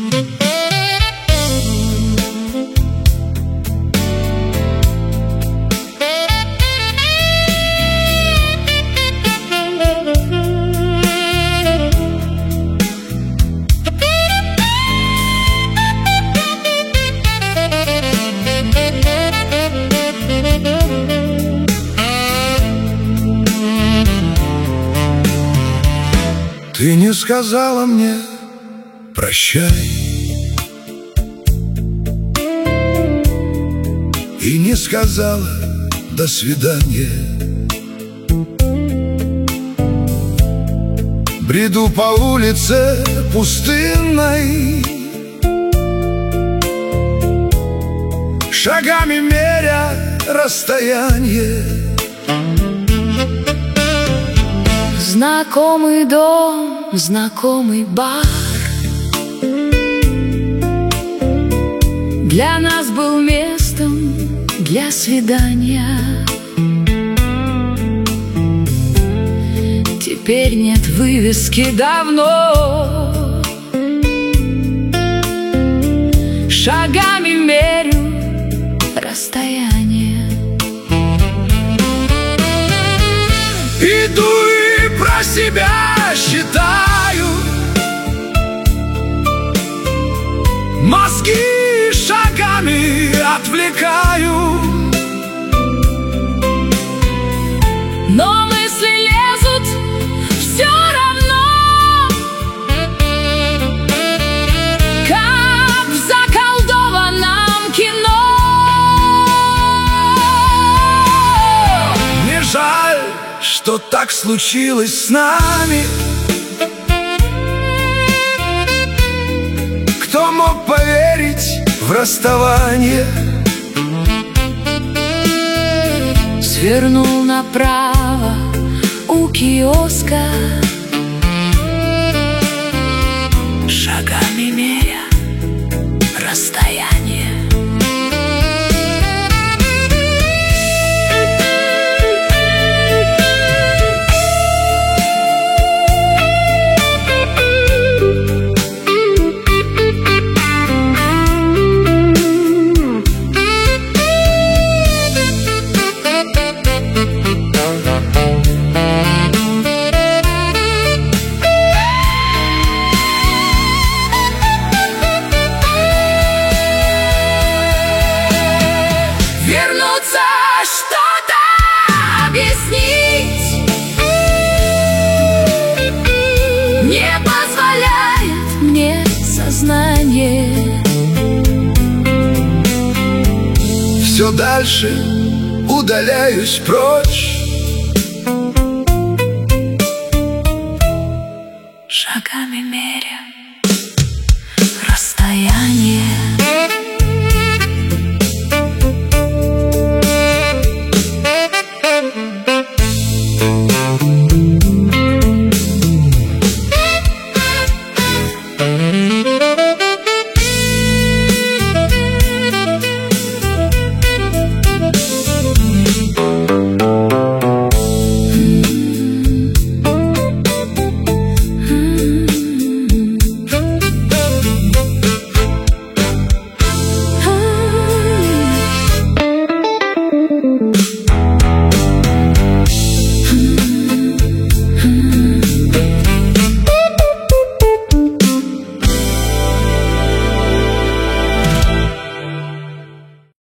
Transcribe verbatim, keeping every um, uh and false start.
Ты не сказала мне прощай и не сказала до свидания. Бреду по улице пустынной, шагами меря расстояние. Знакомый дом, знакомый бар для нас был местом для свидания. Теперь нет вывески давно, шагами мерю расстояние. Иду и про себя считаю, мозги шагами отвлекаю, но мысли лезут все равно, как в заколдованном кино. Мне жаль, что так случилось с нами. Кто мог поверить в расставание? Свернул направо у киоска, шагами меря расстояние. Вернуться, что-то объяснить не позволяет мне сознание. Все дальше удаляюсь прочь, шагами меря расстояние. Mm-hmm.